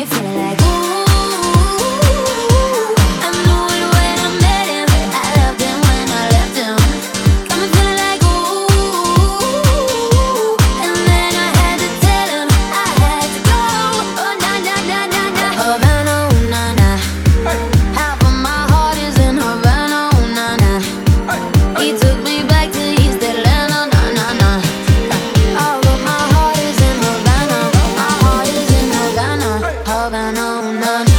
feeling like ooh. I knew it when I met him. I loved him when I left him. Got me feeling like ooh. And then I had to tell him I had to go. Oh na na na na na. Havana, ooh na na. Half of my heart is in Havana, ooh na na. He took me back to East Atlanta, na na na. All of my heart is in Havana. My heart is in Havana, Havana, ooh na na.